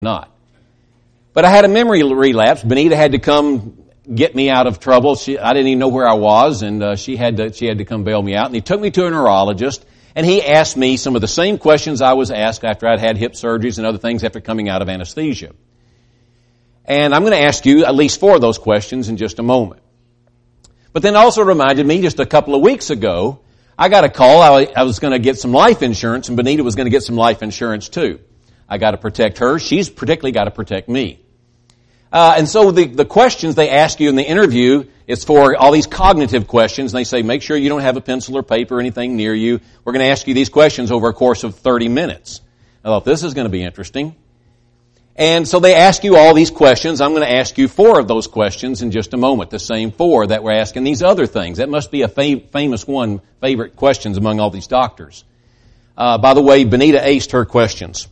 not. But I had a memory relapse. Benita had to come get me out of trouble. I didn't even know where I was, and she had to come bail me out. And he took me to a neurologist, and he asked me some of the same questions I was asked after I'd had hip surgeries and other things after coming out of anesthesia. And I'm going to ask you at least 4 of those questions in just a moment. But then also reminded me just a couple of weeks ago, I got a call. I was going to get some life insurance, and Benita was going to get some life insurance too. I got to protect her. She's particularly got to protect me. And so the questions they ask you in the interview is for all these cognitive questions. And they say, make sure you don't have a pencil or paper or anything near you. We're going to ask you these questions over a course of 30 minutes. I thought, this is going to be interesting. And so they ask you all these questions. I'm going to ask you 4 of those questions in just a moment, the same 4 that we're asking these other things. That must be a famous one, favorite questions among all these doctors. By the way, Benita aced her questions.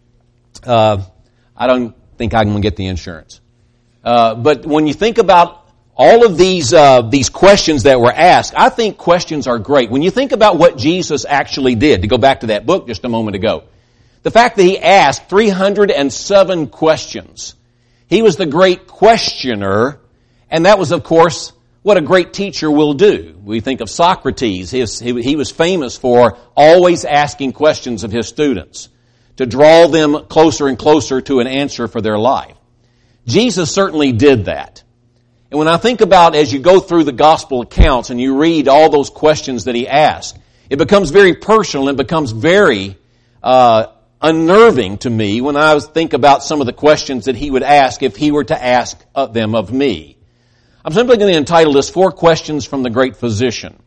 I don't think I'm going to get the insurance. But when you think about all of these questions that were asked, I think questions are great. When you think about what Jesus actually did, to go back to that book just a moment ago, the fact that he asked 307 questions. He was the great questioner, and that was, of course, what a great teacher will do. We think of Socrates. He was famous for always asking questions of his students to draw them closer and closer to an answer for their life. Jesus certainly did that. And when I think about as you go through the gospel accounts and you read all those questions that he asked, it becomes very personal and becomes very unnerving to me when I think about some of the questions that he would ask if he were to ask them of me. I'm simply going to entitle this 4 Questions from the Great Physician.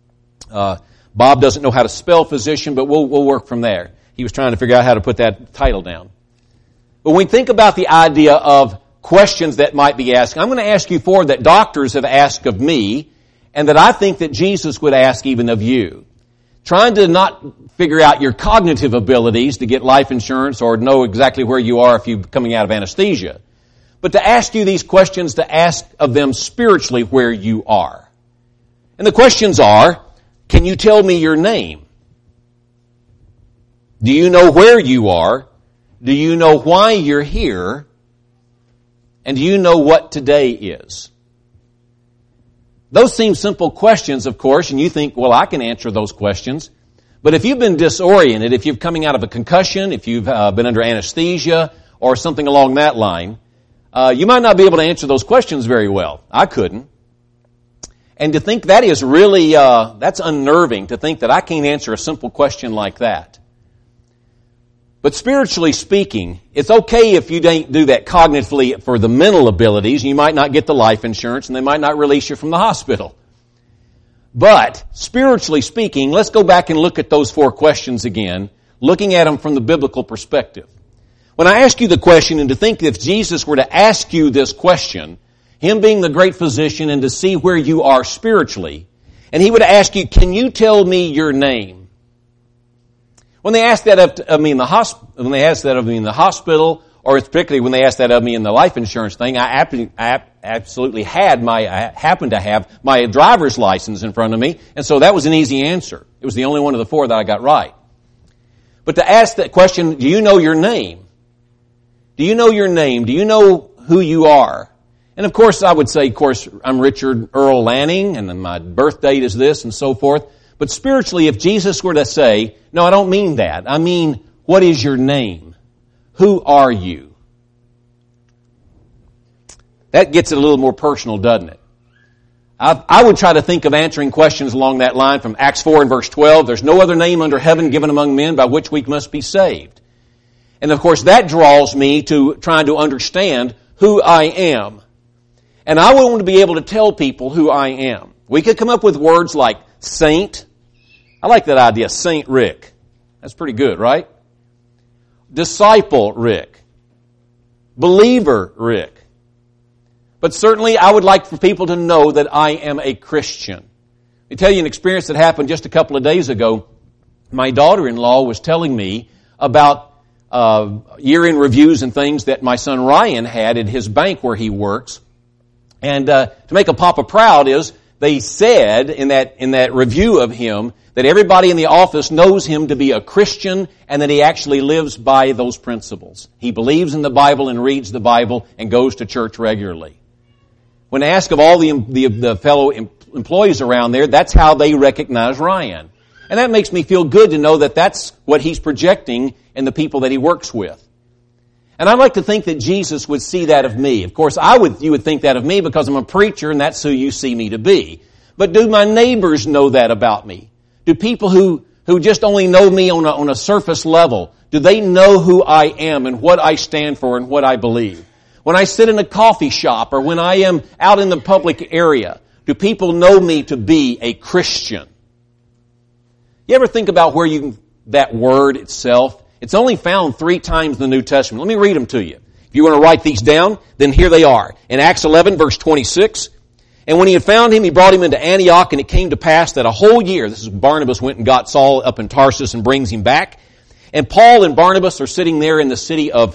Bob doesn't know how to spell physician, but we'll work from there. He was trying to figure out how to put that title down. But when we think about the idea of questions that might be asked, I'm going to ask you 4 that doctors have asked of me and that I think that Jesus would ask even of you. Trying to not figure out your cognitive abilities to get life insurance or know exactly where you are if you're coming out of anesthesia, but to ask you these questions, to ask of them spiritually where you are. And the questions are, can you tell me your name? Do you know where you are? Do you know why you're here? And do you know what today is? Those seem simple questions, of course, and you think, well, I can answer those questions. But if you've been disoriented, if you're coming out of a concussion, if you've been under anesthesia or something along that line, you might not be able to answer those questions very well. I couldn't. And to think that is really, that's unnerving to think that I can't answer a simple question like that. But spiritually speaking, it's okay if you don't do that cognitively for the mental abilities. You might not get the life insurance and they might not release you from the hospital. But spiritually speaking, let's go back and look at those 4 questions again, looking at them from the biblical perspective. When I ask you the question, and to think if Jesus were to ask you this question, him being the great physician and to see where you are spiritually, and he would ask you, can you tell me your name? When they ask that of me in the hospital, or particularly when they ask that of me in the life insurance thing, I absolutely happened to have my driver's license in front of me, and so that was an easy answer. It was the only one of the 4 that I got right. But to ask that question, do you know your name? Do you know your name? Do you know who you are? And of course, I would say, of course, I'm Richard Earl Lanning, and my birth date is this, and so forth. But spiritually, if Jesus were to say, no, I don't mean that. I mean, what is your name? Who are you? That gets it a little more personal, doesn't it? I would try to think of answering questions along that line from Acts 4 and verse 12. There's no other name under heaven given among men by which we must be saved. And of course, that draws me to trying to understand who I am. And I want to be able to tell people who I am. We could come up with words like saint. I like that idea, Saint Rick. That's pretty good, right? Disciple Rick. Believer Rick. But certainly I would like for people to know that I am a Christian. Let me tell you an experience that happened just a couple of days ago. My daughter-in-law was telling me about year-end reviews and things that my son Ryan had at his bank where he works. And to make a papa proud is they said in that review of him that everybody in the office knows him to be a Christian and that he actually lives by those principles. He believes in the Bible and reads the Bible and goes to church regularly. When asked of all the fellow employees around there, that's how they recognize Ryan. And that makes me feel good to know that that's what he's projecting in the people that he works with. And I'd like to think that Jesus would see that of me. Of course, you would think that of me because I'm a preacher and that's who you see me to be. But do my neighbors know that about me? Do people who just only know me on a surface level, do they know who I am and what I stand for and what I believe? When I sit in a coffee shop or when I am out in the public area, do people know me to be a Christian? You ever think about that word itself? It's only found 3 times in the New Testament. Let me read them to you. If you want to write these down, then here they are. In Acts 11, verse 26, and when he had found him, he brought him into Antioch, and it came to pass that a whole year, this is Barnabas went and got Saul up in Tarsus and brings him back, and Paul and Barnabas are sitting there in the city of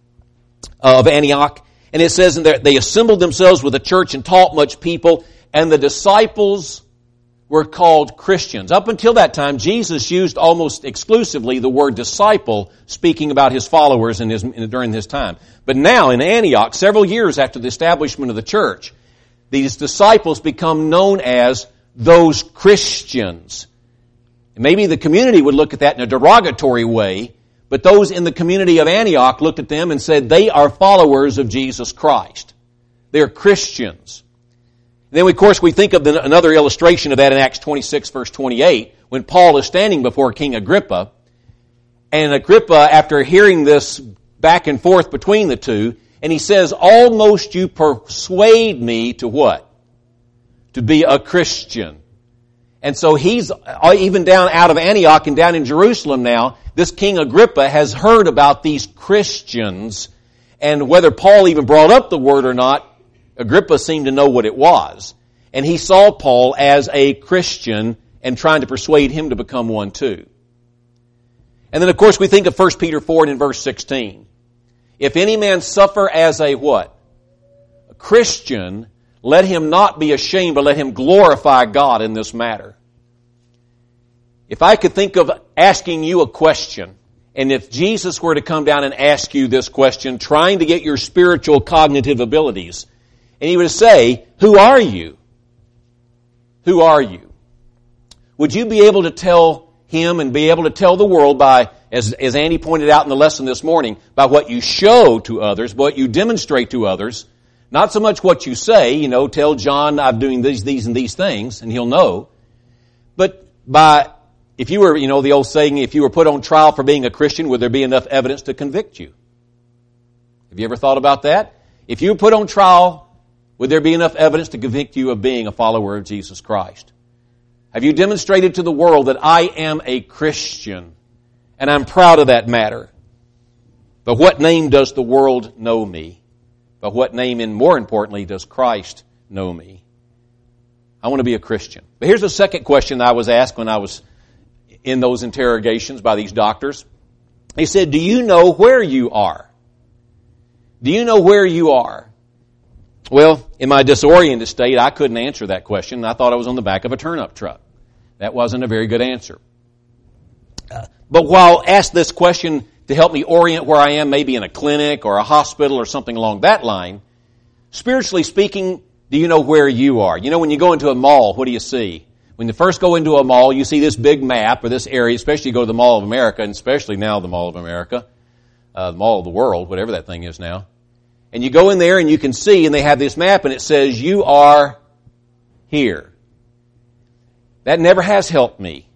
Antioch, and it says that they assembled themselves with the church and taught much people, and the disciples were called Christians. Up until that time, Jesus used almost exclusively the word disciple, speaking about his followers during his time. But now, in Antioch, several years after the establishment of the church, these disciples become known as those Christians. Maybe the community would look at that in a derogatory way, but those in the community of Antioch looked at them and said, they are followers of Jesus Christ. They're Christians. Then, of course, we think of another illustration of that in Acts 26, verse 28, when Paul is standing before King Agrippa, and Agrippa, after hearing this back and forth between the two, and he says, almost you persuade me to what? To be a Christian. And so he's, even down out of Antioch and down in Jerusalem now, this King Agrippa has heard about these Christians, and whether Paul even brought up the word or not, Agrippa seemed to know what it was. And he saw Paul as a Christian and trying to persuade him to become one too. And then of course we think of 1 Peter 4 and in verse 16. If any man suffer as a what? A Christian, let him not be ashamed, but let him glorify God in this matter. If I could think of asking you a question, and if Jesus were to come down and ask you this question, trying to get your spiritual cognitive abilities, and he would say, who are you? Who are you? Would you be able to tell him and be able to tell the world by, as Andy pointed out in the lesson this morning, by what you show to others, what you demonstrate to others, not so much what you say, tell John I'm doing these and these things, and he'll know, but if you were, the old saying, if you were put on trial for being a Christian, would there be enough evidence to convict you? Have you ever thought about that? If you were put on trial, would there be enough evidence to convict you of being a follower of Jesus Christ? Have you demonstrated to the world that I am a Christian and I'm proud of that matter? But what name does the world know me? But what name, and more importantly, does Christ know me? I want to be a Christian. But here's the second question I was asked when I was in those interrogations by these doctors. He said, do you know where you are? Do you know where you are? Well, in my disoriented state, I couldn't answer that question. I thought I was on the back of a turnip truck. That wasn't a very good answer. But while asked this question to help me orient where I am, maybe in a clinic or a hospital or something along that line, spiritually speaking, do you know where you are? When you go into a mall, what do you see? When you first go into a mall, you see this big map or this area, especially you go to the Mall of America, and especially now the Mall of America, the Mall of the World, whatever that thing is now. And you go in there and you can see, and they have this map and it says, you are here. That never has helped me.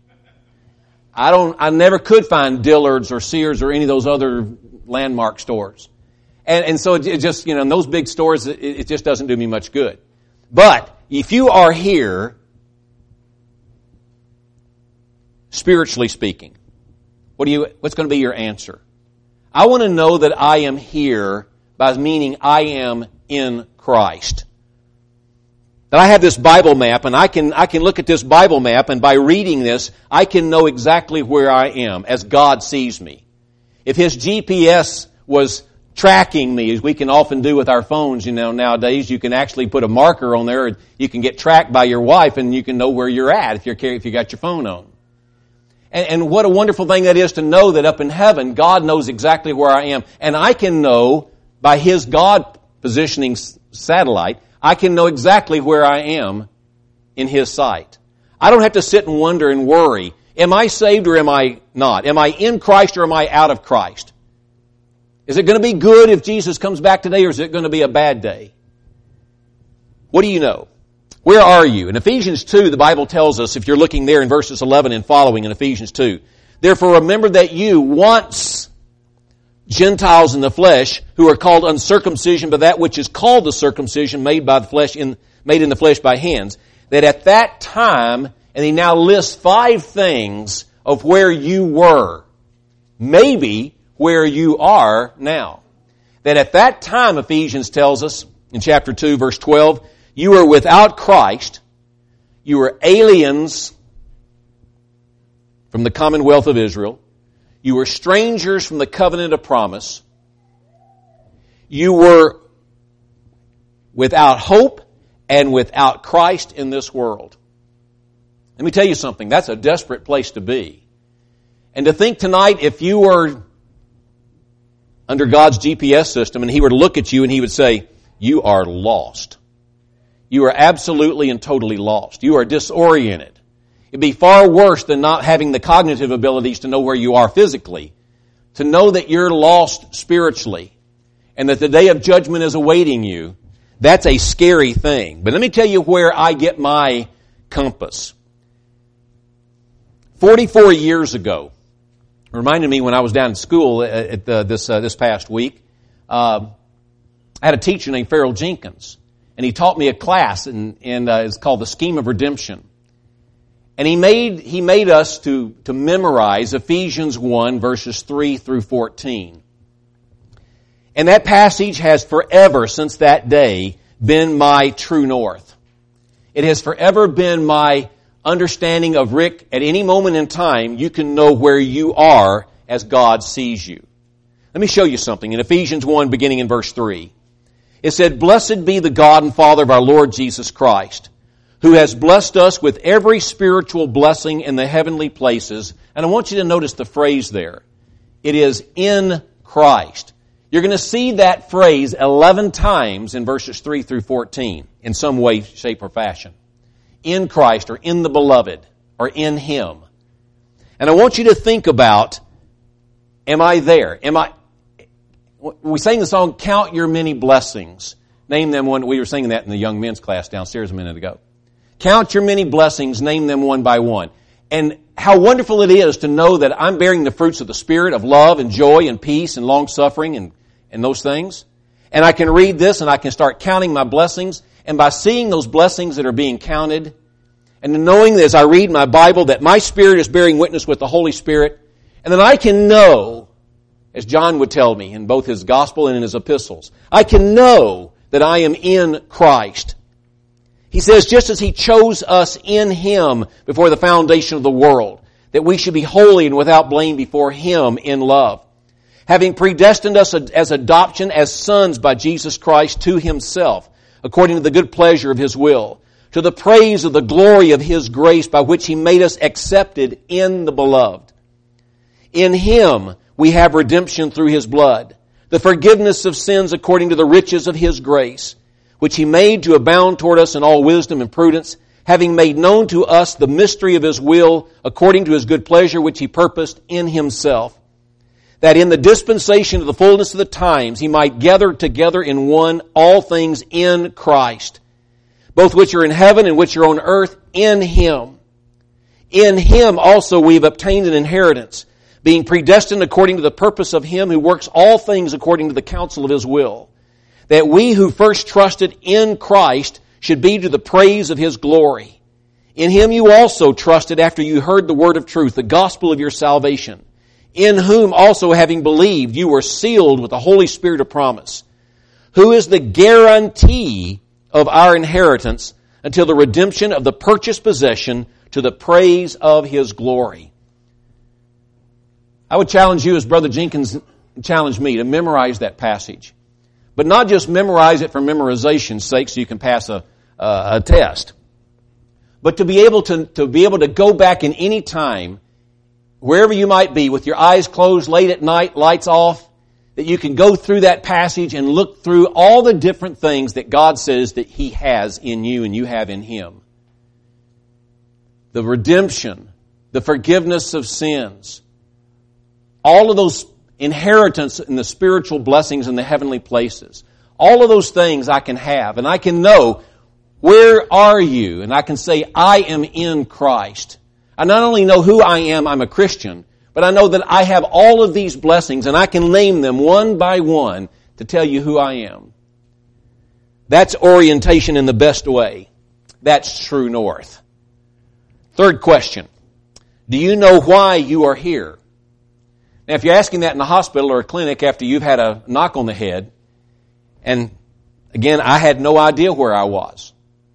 I never could find Dillard's or Sears or any of those other landmark stores. And so it just, in those big stores, it just doesn't do me much good. But if you are here, spiritually speaking, what's going to be your answer? I want to know that I am here by meaning I am in Christ. That I have this Bible map, and I can look at this Bible map, and by reading this, I can know exactly where I am as God sees me. If His GPS was tracking me, as we can often do with our phones, nowadays, you can actually put a marker on there, and you can get tracked by your wife, and you can know where you're at if you got your phone on. And what a wonderful thing that is to know that up in heaven, God knows exactly where I am. And I can know, by His God positioning satellite, I can know exactly where I am in His sight. I don't have to sit and wonder and worry, am I saved or am I not? Am I in Christ or am I out of Christ? Is it going to be good if Jesus comes back today, or is it going to be a bad day? What do you know? Where are you? In Ephesians 2, the Bible tells us, if you're looking there in verses 11 and following in Ephesians 2, therefore remember that you once Gentiles in the flesh, who are called uncircumcision by that which is called the circumcision made by the flesh made in the flesh by hands, that at that time, and he now lists 5 things of where you were, maybe where you are now. That at that time, Ephesians tells us in chapter 2, verse 12, you were without Christ, you were aliens from the commonwealth of Israel, you were strangers from the covenant of promise, you were without hope and without Christ in this world. Let me tell you something, that's a desperate place to be. And to think tonight, if you were under God's GPS system and He were to look at you and He would say, you are lost. You are absolutely and totally lost. You are disoriented. It'd be far worse than not having the cognitive abilities to know where you are physically. To know that you're lost spiritually and that the day of judgment is awaiting you, that's a scary thing. But let me tell you where I get my compass. 44 years ago, it reminded me when I was down in school at this past week, I had a teacher named Farrell Jenkins. And he taught me a class, and it's called The Scheme of Redemption. And he made us to memorize Ephesians 1, verses 3 through 14. And that passage has forever, since that day, been my true north. It has forever been my understanding of, Rick, at any moment in time, you can know where you are as God sees you. Let me show you something. In Ephesians 1, beginning in verse 3. It said, blessed be the God and Father of our Lord Jesus Christ, who has blessed us with every spiritual blessing in the heavenly places. And I want you to notice the phrase there. It is in Christ. You're going to see that phrase 11 times in verses 3 through 14 in some way, shape, or fashion. In Christ, or in the beloved, or in Him. And I want you to think about, am I there? We sang the song, Count Your Many Blessings. Name them one. We were singing that in the young men's class downstairs a minute ago. Count your many blessings, name them one by one. And how wonderful it is to know that I'm bearing the fruits of the Spirit of love and joy and peace and long-suffering and those things. And I can read this and I can start counting my blessings. And by seeing those blessings that are being counted, and knowing as I read my Bible that my spirit is bearing witness with the Holy Spirit, and then I can know, as John would tell me in both his gospel and in his epistles, I can know that I am in Christ. He says, just as He chose us in Him before the foundation of the world, that we should be holy and without blame before Him in love, having predestined us as adoption as sons by Jesus Christ to Himself, according to the good pleasure of His will, to the praise of the glory of His grace by which He made us accepted in the Beloved. In Him we have redemption through His blood, the forgiveness of sins according to the riches of His grace, which He made to abound toward us in all wisdom and prudence, having made known to us the mystery of His will, according to His good pleasure, which He purposed in Himself, that in the dispensation of the fullness of the times He might gather together in one all things in Christ, both which are in heaven and which are on earth, in Him. In Him also we have obtained an inheritance, being predestined according to the purpose of Him who works all things according to the counsel of His will, that we who first trusted in Christ should be to the praise of His glory. In Him you also trusted after you heard the word of truth, the gospel of your salvation, in whom also having believed you were sealed with the Holy Spirit of promise, who is the guarantee of our inheritance until the redemption of the purchased possession to the praise of His glory. I would challenge you, as Brother Jenkins challenged me, to memorize that passage. But not just memorize it for memorization's sake so you can pass a test. But to be able to go back in any time wherever you might be, with your eyes closed, late at night, lights off, that you can go through that passage and look through all the different things that God says that He has in you and you have in Him. The redemption, the forgiveness of sins, all of those inheritance in the spiritual blessings in the heavenly places. All of those things I can have, and I can know, where are you? And I can say, I am in Christ. I not only know who I am, I'm a Christian, but I know that I have all of these blessings, and I can name them one by one to tell you who I am. That's orientation in the best way. That's true north. Third question. Do you know why you are here? Now, if you're asking that in a hospital or a clinic after you've had a knock on the head, and again, I had no idea where I was.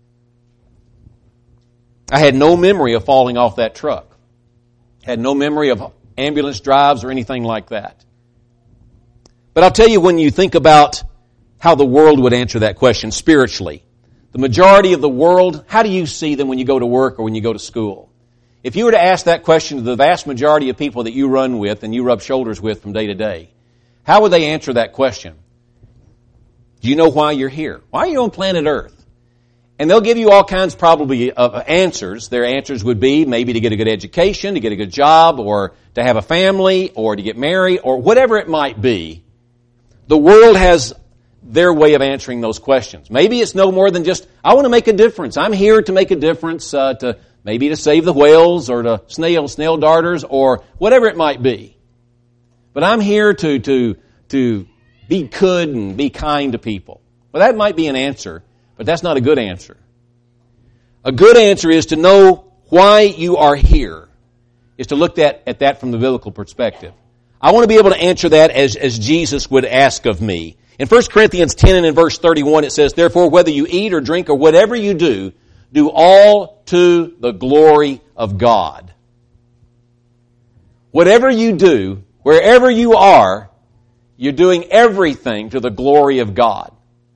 I had no memory of falling off that truck. Had no memory of ambulance drives or anything like that. But I'll tell you, when you think about how the world would answer that question spiritually, the majority of the world, how do you see them when you go to work or when you go to school? If you were to ask that question to the vast majority of people that you run with and you rub shoulders with from day to day, how would they answer that question? Do you know why you're here? Why are you on planet Earth? And they'll give you all kinds probably of answers. Their answers would be maybe to get a good education, to get a good job, or to have a family, or to get married, or whatever it might be. The world has their way of answering those questions. Maybe it's no more than just, I want to make a difference. I'm here to make a difference, maybe to save the whales, or to snail darters, or whatever it might be. But I'm here to be good and be kind to people. Well, that might be an answer. But that's not a good answer. A good answer is to know why you are here, is to look at that from the biblical perspective. I want to be able to answer that as Jesus would ask of me. In 1 Corinthians 10 and in verse 31 it says, therefore whether you eat or drink or whatever you do all to the glory of God. Whatever you do, wherever you are, you're doing everything to the glory of God.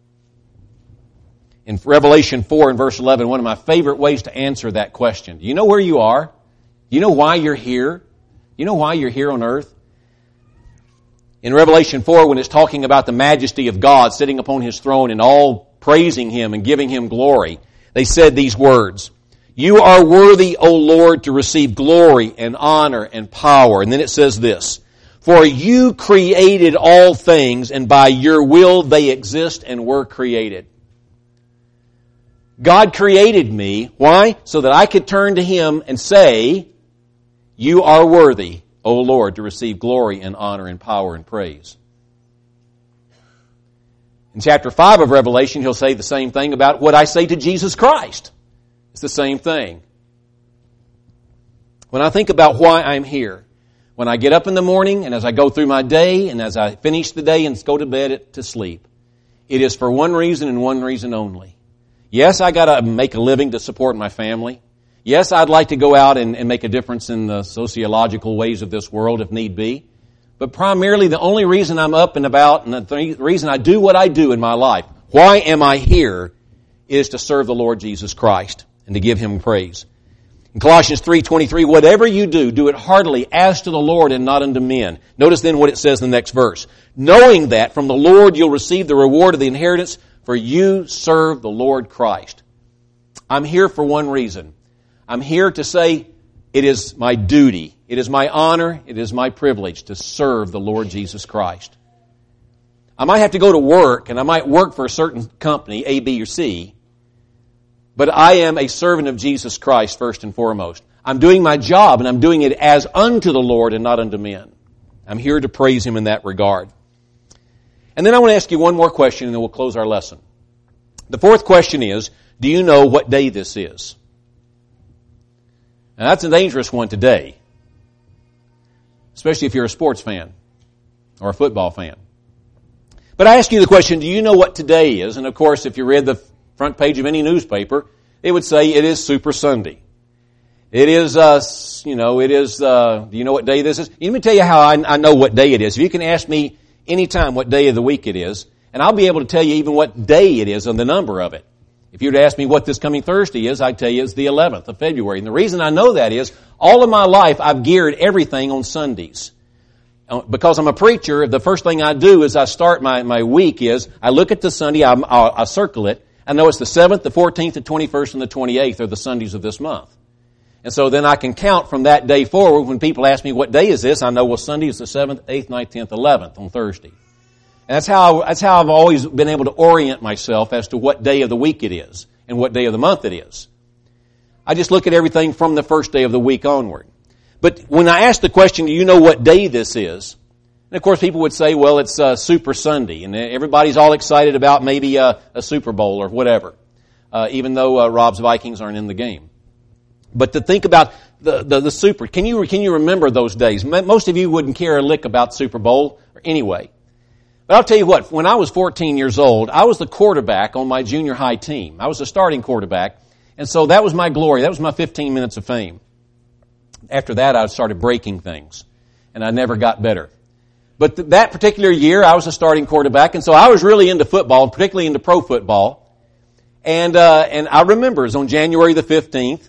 In Revelation 4 and verse 11, one of my favorite ways to answer that question. Do you know where you are? Do you know why you're here? Do you know why you're here on earth? In Revelation 4, when it's talking about the majesty of God sitting upon His throne and all praising Him and giving Him glory, they said these words, you are worthy, O Lord, to receive glory and honor and power. And then it says this, for you created all things, and by your will they exist and were created. God created me. Why? So that I could turn to Him and say, you are worthy, O Lord, to receive glory and honor and power and praise. In chapter 5 of Revelation, He'll say the same thing about what I say to Jesus Christ. It's the same thing. When I think about why I'm here, when I get up in the morning and as I go through my day and as I finish the day and go to bed to sleep, it is for one reason and one reason only. Yes, I got to make a living to support my family. Yes, I'd like to go out and make a difference in the sociological ways of this world if need be. But primarily the only reason I'm up and about and the reason I do what I do in my life, why am I here, is to serve the Lord Jesus Christ and to give Him praise. In Colossians 3:23, whatever you do it heartily as to the Lord and not unto men. Notice then what it says in the next verse. Knowing that from the Lord you'll receive the reward of the inheritance, for you serve the Lord Christ. I'm here for one reason. I'm here to say it is my duty, it is my honor, it is my privilege to serve the Lord Jesus Christ. I might have to go to work, and I might work for a certain company, A, B, or C, but I am a servant of Jesus Christ first and foremost. I'm doing my job, and I'm doing it as unto the Lord and not unto men. I'm here to praise Him in that regard. And then I want to ask you one more question, and then we'll close our lesson. The fourth question is, do you know what day this is? Now, that's a dangerous one today, especially if you're a sports fan or a football fan. But I ask you the question, do you know what today is? And of course, if you read the front page of any newspaper, it would say it is Super Sunday. It is, do you know what day this is? Let me tell you how I know what day it is. If you can ask me anytime what day of the week it is, and I'll be able to tell you even what day it is and the number of it. If you'd ask me what this coming Thursday is, I'd tell you it's the 11th of February. And the reason I know that is, all of my life I've geared everything on Sundays. Because I'm a preacher, the first thing I do is I start my week is, I look at the Sunday, I circle it, I know it's the 7th, the 14th, the 21st, and the 28th are the Sundays of this month. And so then I can count from that day forward. When people ask me what day is this, I know, well, Sunday is the 7th, 8th, 9th, 10th, 11th on Thursday. And that's how I've always been able to orient myself as to what day of the week it is and what day of the month it is. I just look at everything from the first day of the week onward. But when I ask the question, do you know what day this is? And of course people would say, well, it's Super Sunday. And everybody's all excited about maybe a Super Bowl or whatever. Even though Rob's Vikings aren't in the game. But to think about the Super, can you remember those days? Most of you wouldn't care a lick about Super Bowl anyway. But I'll tell you what, when I was 14 years old, I was the quarterback on my junior high team. I was the starting quarterback. And so that was my glory. That was my 15 minutes of fame. After that, I started breaking things. And I never got better. But that particular year, I was a starting quarterback. And so I was really into football, particularly into pro football. And I remember it was on January the 15th.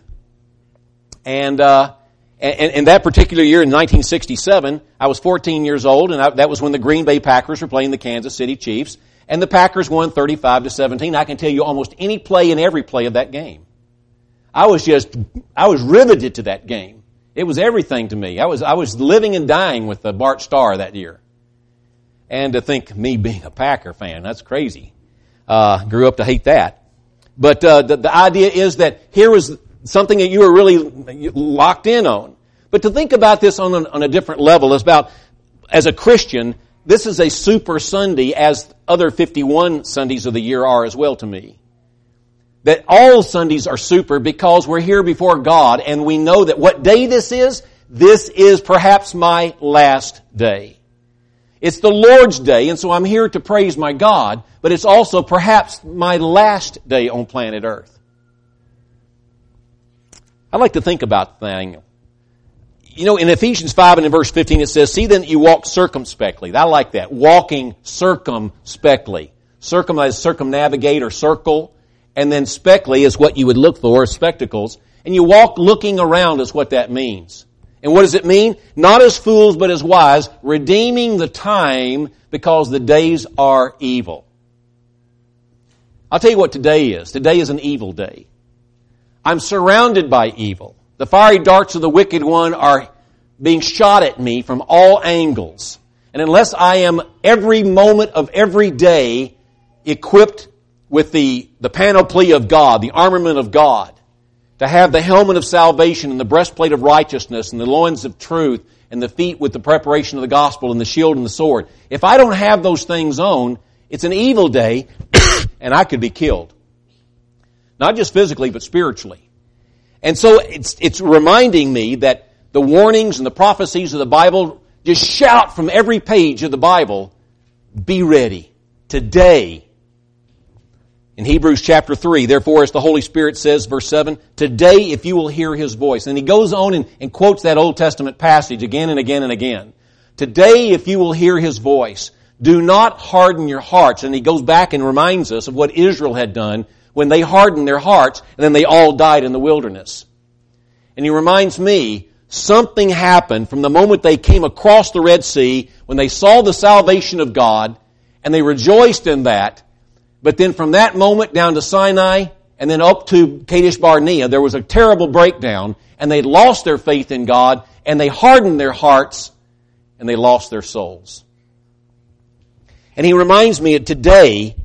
And that particular year in 1967, I was 14 years old, and that was when the Green Bay Packers were playing the Kansas City Chiefs, and the Packers won 35-17. I can tell you almost any play and every play of that game. I was riveted to that game. It was everything to me. I was living and dying with Bart Starr that year. And to think me being a Packer fan, that's crazy. Grew up to hate that. But the idea is that here was something that you were really locked in on. But to think about this on a different level is about, as a Christian, this is a super Sunday, as other 51 Sundays of the year are as well to me. That all Sundays are super because we're here before God and we know that what day this is perhaps my last day. It's the Lord's day, and so I'm here to praise my God, but it's also perhaps my last day on planet Earth. I like to think about the thing. You know, in Ephesians 5 and in verse 15 it says, see then that you walk circumspectly. I like that. Walking circumspectly. Circumnavigate or circle. And then spectly is what you would look for, spectacles. And you walk looking around is what that means. And what does it mean? Not as fools but as wise, redeeming the time because the days are evil. I'll tell you what today is. Today is an evil day. I'm surrounded by evil. The fiery darts of the wicked one are being shot at me from all angles. And unless I am every moment of every day equipped with the panoply of God, the armament of God, to have the helmet of salvation and the breastplate of righteousness and the loins of truth and the feet with the preparation of the gospel and the shield and the sword. If I don't have those things on, it's an evil day and I could be killed. Not just physically, but spiritually. And so it's reminding me that the warnings and the prophecies of the Bible just shout from every page of the Bible, be ready. Today. In Hebrews chapter 3, therefore, as the Holy Spirit says, verse 7, today if you will hear His voice. And he goes on and quotes that Old Testament passage again and again and again. Today if you will hear His voice, do not harden your hearts. And he goes back and reminds us of what Israel had done when they hardened their hearts, and then they all died in the wilderness. And he reminds me, something happened from the moment they came across the Red Sea, when they saw the salvation of God, and they rejoiced in that. But then from that moment down to Sinai, and then up to Kadesh Barnea, there was a terrible breakdown, and they lost their faith in God, and they hardened their hearts, and they lost their souls. And he reminds me that today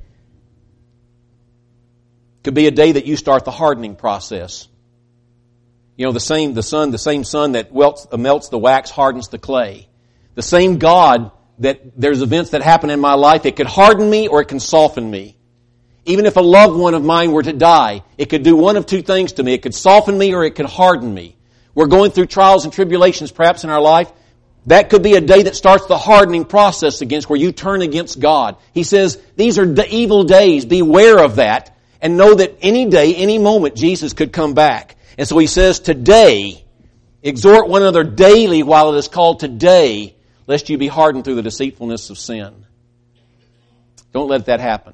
could be a day that you start the hardening process. You know, the same sun that melts the wax hardens the clay. The same God that there's events that happen in my life, it could harden me or it can soften me. Even if a loved one of mine were to die, it could do one of two things to me. It could soften me or it could harden me. We're going through trials and tribulations perhaps in our life. That could be a day that starts the hardening process against where you turn against God. He says, these are evil days. Beware of that. And know that any day, any moment, Jesus could come back. And so he says, today, exhort one another daily while it is called today, lest you be hardened through the deceitfulness of sin. Don't let that happen.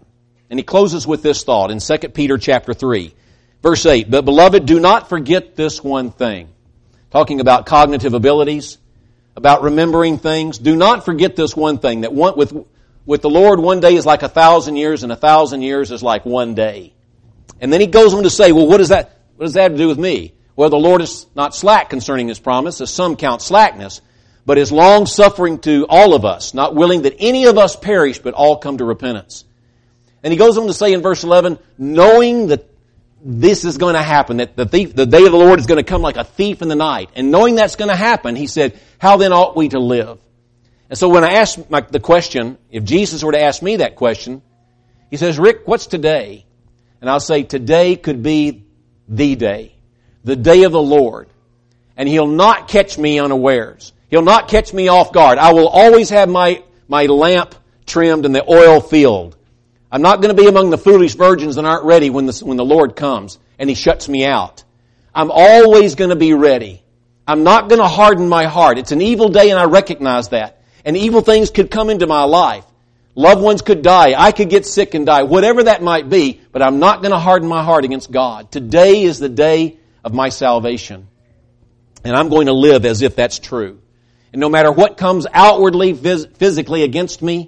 And he closes with this thought in 2 Peter chapter 3, verse 8. But beloved, do not forget this one thing. Talking about cognitive abilities, about remembering things. Do not forget this one thing, that with the Lord, one day is like 1,000 years, and 1,000 years is like one day. And then he goes on to say, well, what does that have to do with me? Well, the Lord is not slack concerning His promise, as some count slackness, but is long-suffering to all of us, not willing that any of us perish, but all come to repentance. And he goes on to say in verse 11, knowing that this is going to happen, that the day of the Lord is going to come like a thief in the night. And knowing that's going to happen, he said, how then ought we to live? And so when I ask the question, if Jesus were to ask me that question, he says, Rick, what's today? And I'll say, today could be the day of the Lord. And He'll not catch me unawares. He'll not catch me off guard. I will always have my lamp trimmed and the oil filled. I'm not going to be among the foolish virgins that aren't ready when the Lord comes and He shuts me out. I'm always going to be ready. I'm not going to harden my heart. It's an evil day and I recognize that. And evil things could come into my life. Loved ones could die. I could get sick and die. Whatever that might be, but I'm not going to harden my heart against God. Today is the day of my salvation. And I'm going to live as if that's true. And no matter what comes outwardly, physically against me,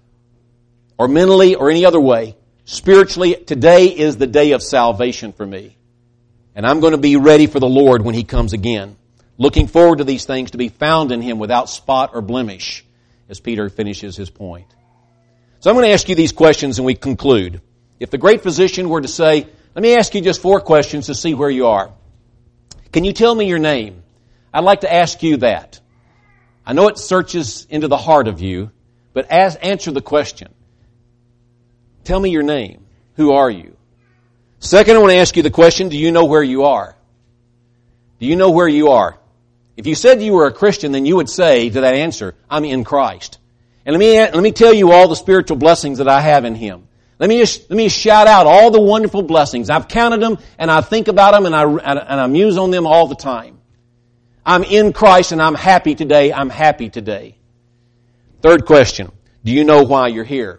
or mentally, or any other way, spiritually, today is the day of salvation for me. And I'm going to be ready for the Lord when He comes again. Looking forward to these things, to be found in Him without spot or blemish, as Peter finishes his point. So I'm going to ask you these questions and we conclude. If the great physician were to say, let me ask you just 4 questions to see where you are. Can you tell me your name? I'd like to ask you that. I know it searches into the heart of you, but answer the question. Tell me your name. Who are you? Second, I want to ask you the question, do you know where you are? Do you know where you are? If you said you were a Christian, then you would say to that answer, I'm in Christ. And let me tell you all the spiritual blessings that I have in Him. Let me shout out all the wonderful blessings. I've counted them and I think about them and I muse on them all the time. I'm in Christ and I'm happy today. I'm happy today. Third question, do you know why you're here?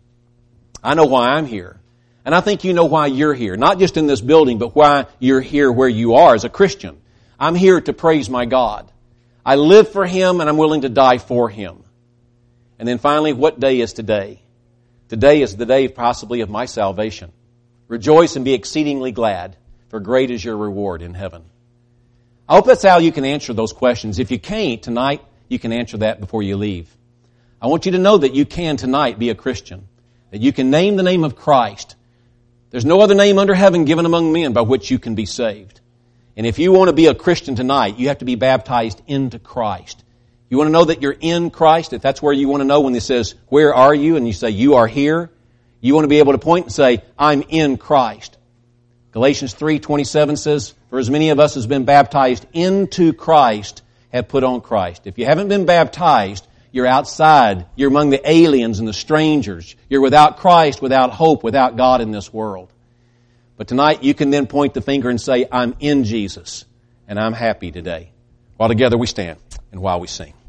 I know why I'm here. And I think you know why you're here. Not just in this building, but why you're here where you are as a Christian. I'm here to praise my God. I live for Him and I'm willing to die for Him. And then finally, what day is today? Today is the day possibly of my salvation. Rejoice and be exceedingly glad, for great is your reward in heaven. I hope that's how you can answer those questions. If you can't tonight, you can answer that before you leave. I want you to know that you can tonight be a Christian, that you can name the name of Christ. There's no other name under heaven given among men by which you can be saved. And if you want to be a Christian tonight, you have to be baptized into Christ. You want to know that you're in Christ? If that's where you want to know when it says, where are you? And you say, you are here. You want to be able to point and say, I'm in Christ. Galatians 3:27 says, for as many of us as been baptized into Christ have put on Christ. If you haven't been baptized, you're outside. You're among the aliens and the strangers. You're without Christ, without hope, without God in this world. But tonight you can then point the finger and say, I'm in Jesus and I'm happy today. While together we stand and while we sing.